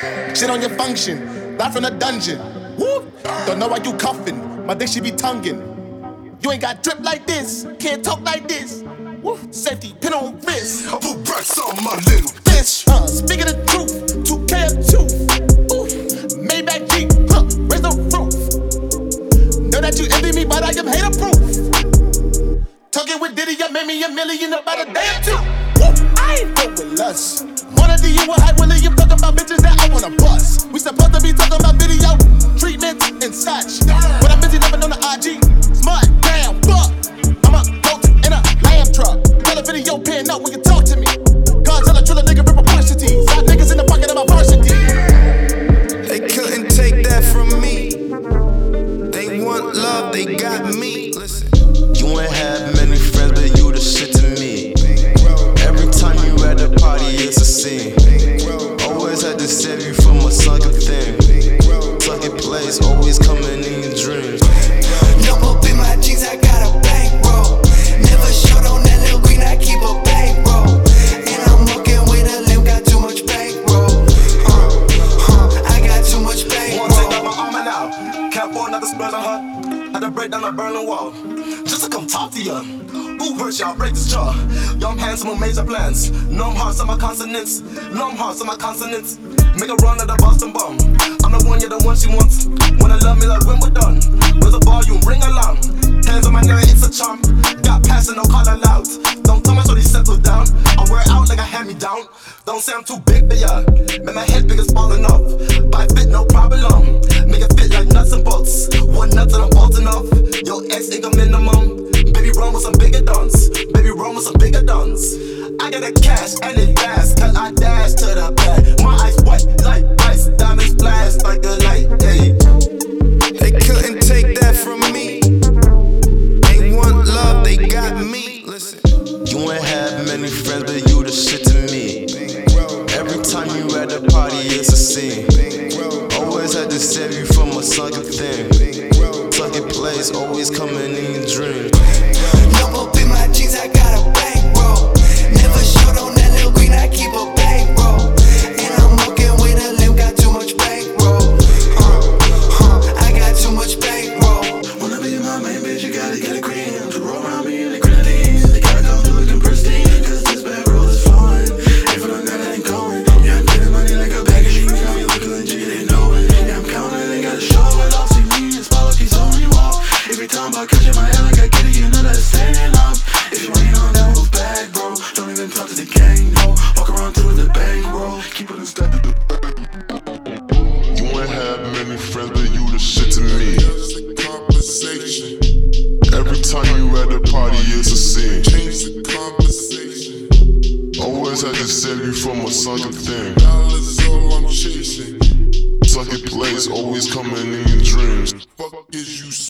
Shit on your function, not from the dungeon. Whoop. Don't know why you cuffin', my dick she be tonguing. You ain't got drip like this, can't talk like this. Woo. Safety pin on wrist. I put racks on my little bitch. Speaking the truth, 2K of two. Ooh. Maybach Jeep, raise the roof. Know that you envy me, but I am hater proof. Talking with Diddy, you made me $1 million about a day or two. Woo. I ain't fuck with lust. Wanna do you a Hype William talking about bitches that I wanna bust. We supposed to be talking about video treatments and such. But I'm busy living on the IG. Smart, damn, fuck. I'm a goat in a lamb truck. Tell a video pin up when you talk to me. God tell a trill a nigga rip a varsity. Side niggas in the pocket of my varsity. They couldn't take that from me. They want love, they got me. Listen, you ain't have many friends, but you the shit to me. Every time you at the party, it's a scene. Always had to save you from a sunken thing. Sunken place, always coming in your dreams. No more in my jeans, I got a bankroll. Never short on that little green, I keep a bankroll. And I'm walking with a limb, got too much bankroll. I got too much bankroll. Wanna take out my armor now, can't afford another spell on her. Had to break down a Berlin Wall, just to come talk to ya. Who hurt y'all, break this jaw. Yo, I'm handsome with major plans. No, I'm hard on my consonants. No, I'm hard on my consonants. Make a run at the Boston bomb. I'm the one, you're the one she wants. Wanna love me like when we're done. With a volume, ring alarm. Hands on my neck, it's a charm. Got passion, no call aloud. Don't tell me so they settle down. I wear it out like a hand-me-down. Don't say I'm too big for ya. Make my head big as falling off. But I fit no problem. Make it fit like nuts and bolts. One nut and I'm bolting off. Yo, ex ain't a minimum. Baby, run with some bigger dons. Baby, run with some bigger dons. I got the cash and it fast, cause I dash to the back. My eyes white like ice, diamonds flash like the light. Hey. They couldn't take that from me. They want love, they got me. Listen, you ain't have many friends, but you the shit to me. Every time you at the party, it's a scene. Always had to save you from a sunken thing. Sunken place, always coming in your dreams. No more in my jeans, I got a bankroll. Never short on that little green, I keep a bankroll. And I'm walking with a limb, got too much bankroll. I got too much bankroll. Wanna be my main bitch, you gotta get a cream to roll around me in the grenadines. They gotta go through looking pristine, cause this bankroll is flowing. If I don't got it, ain't going. Yeah, I'm getting money like a bag of sheets. Now you looking legit, you didn't know it. Yeah, I'm counting, they gotta show it off. See me and follow keys on me walk. Every time I catch in my head like I get it, you know that it's staying up. If you ain't on that move back, bro, don't even talk to the gang, no. Walk around through the bankroll, keep it in step. You ain't have many friends, but you the shit to me. Conversation. Every time you at the party, it's a scene. Change the conversation. Always had to save you from a sunken thing. Dollars is all I'm chasing. Sunken place, always coming in your dreams. Fuck is you